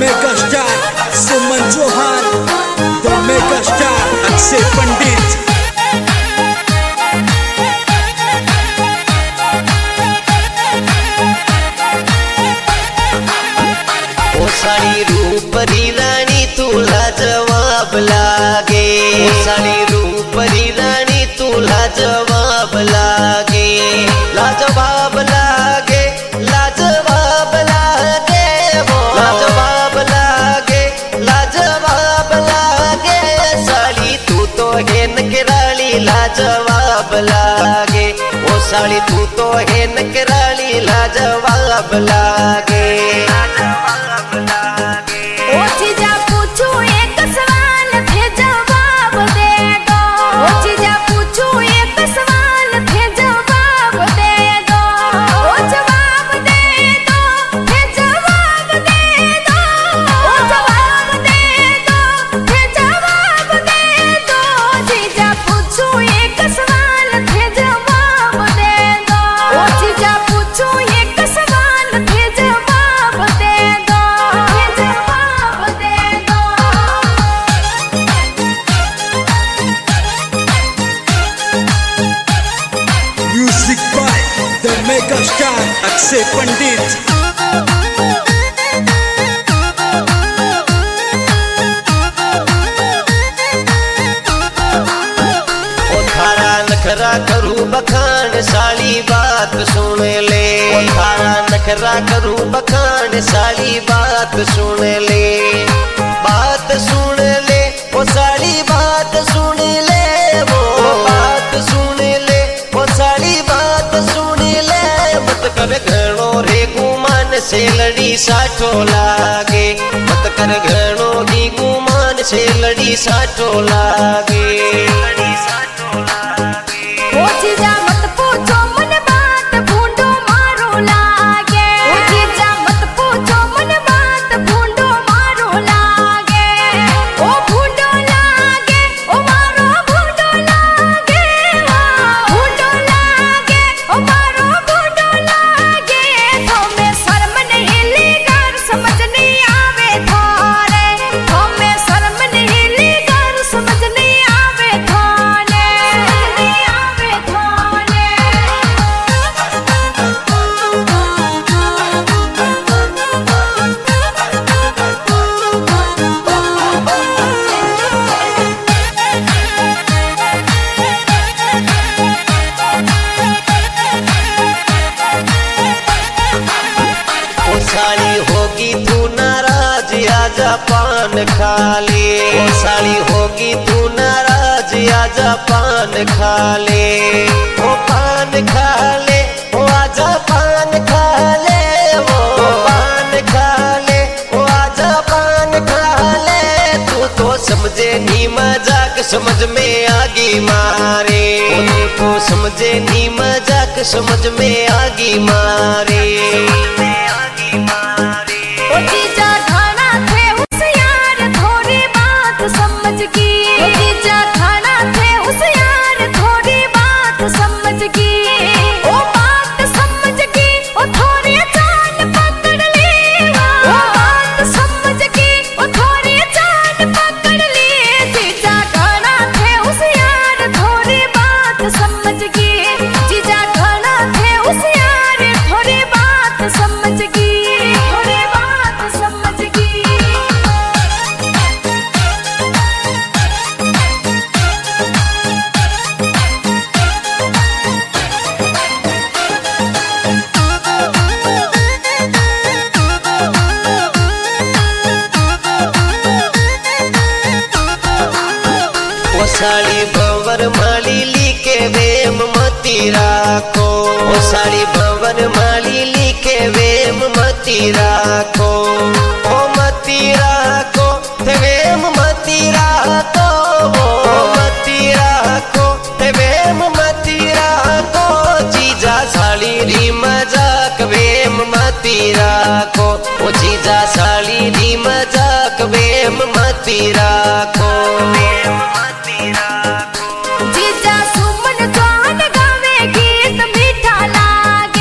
Mega star Suman Chauhan, the mega star Akshay Pandit. ओ साड़ी रूपरी रानी तुला जवाब लागे, ओ साड़ी रूपरी रानी तुला जवाब लागे, लाजवाब लागे, लाजवाब लागे, वो लाजवाब लागे, लाजवाब लागे। साड़ी तू तो है नकराली लाजवाब लागे, ओ साड़ी तू तो है नकराली लाजवाब लागे। ओ जीजा पूछूं एक सवाल फिर जवाब दे दो, ओ जीजा पूछूं एक सवाल फिर जवाब दे दो, ओ जवाब दे दो फिर जवाब दे दो, ओ जवाब दे दो फिर जवाब दे दो। जीजा पूछूं एक सवाल फिर जवाब दे दो, ओ जीजा पूछूं एक सवाल फिर जवाब दे दो, फिर जवाब दे दो। Music by the mega star Akshay Pandit. ओ थारा नखरा करूं बखान साली बात सुन ले, ओ थारा नखरा करूं बखान साली बात सुन ले, बात सुन ले, ओ साली बात सुन ले, वो बात सुन ले, ओ साली बात सुन ले। मत कर घणो रे गुमान से लड़ी साठो लागे, मत कर घणो री गुमान से लड़ी साठो लागे। ओ जीजा मत पूछो मन बात भूंडो मारो लागे, ओ जीजा मत पूछो मन बात भूंडो मारो लागे, ओ भूंडो लागे, ओ मारो भूंडो लागे, ओ भूंडो लागे, ओ मारो भूंडो लागे। थोमे शर्म नहीं लीगर समझ नहीं आवे थारे, थोमे शर्म नहीं लीगर समझ नहीं आवे थाने, नहीं आवे थाने। ओ साली होगी तू नाराज आजा पान खा ले, ओ साली होगी तू नाराज आजा पान खा ले, ओ पान खा ले, ओ आजा पान खा ले, वो पान खा ले, ओ आजा पान खा ले। तू तो समझे नी मजाक समझ में आगी मारे, तू तो समझे नी मजाक समझ में आगी मारे। ओ जीजा खाना थे होशियार थोड़ी बात समझ की, ओ जीजा खाना थे होशियार थोड़ी बात समझ की, ओ बात समझ की, ओ थोड़ी जान पकड़ ली, ओ बात समझ की, ओ थोड़ी जान पकड़ ली। जीजा खाना थे होशियार थोड़ी बात समझ की, जीजा खाना थे होशियार थोड़ी बात समझ की, थोड़ी बात समझ की। ओ साड़ी भंवर माली लिखे वेम मती राखो, ओ साड़ी भंवर माली लिखे वेम मती राखो, ओ मती राखो ते वेम मती राखो, ओ मती राखो ते वेम मती राखो। जीजा साली री मजाक वेम मती राखो, ओ जीजा साली री मजाक वेम मती राखो। जीजा सुमन चौहान गावे गीत मीठा लागे,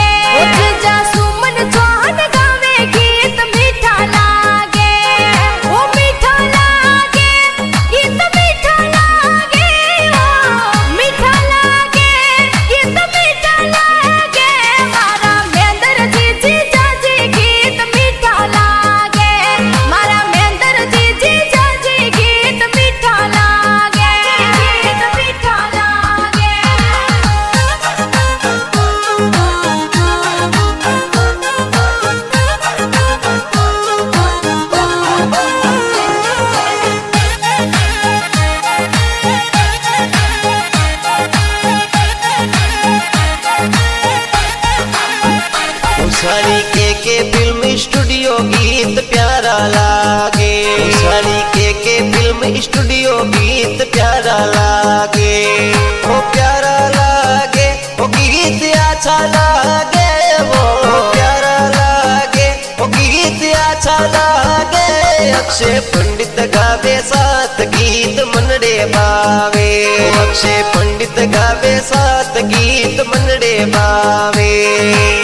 उसाली के फिल्म स्टूडियो गीत प्यारा लागे। उसाली के फिल्म स्टूडियो गीत प्यारा लागे। वो प्यारा लागे, वो गीत अच्छा लागे, वो प्यारा लागे, वो गीत अच्छा लागे। अक्षय पंडित गावे सात गीत मनड़े बावे। अक्षय पंडित गावे सात गीत मनड़े बावे।